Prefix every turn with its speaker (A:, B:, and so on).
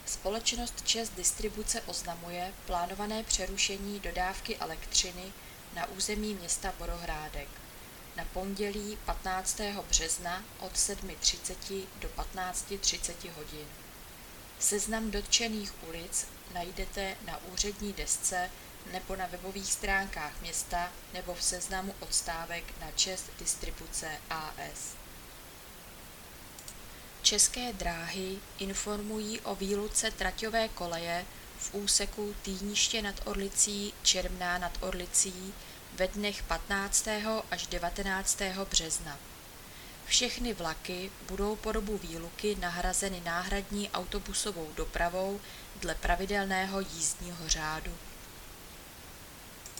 A: Společnost ČEZ Distribuce oznamuje plánované přerušení dodávky elektřiny na území města Borohrádek na pondělí 15. března od 7:30 do 15:30 hodin. Seznam dotčených ulic najdete na úřední desce nebo na webových stránkách města nebo v seznamu odstávek na ČEZ Distribuce a.s. České dráhy informují o výluce traťové koleje v úseku Týniště nad Orlicí – Čermná nad Orlicí ve dnech 15. až 19. března. Všechny vlaky budou po dobu výluky nahrazeny náhradní autobusovou dopravou dle pravidelného jízdního řádu.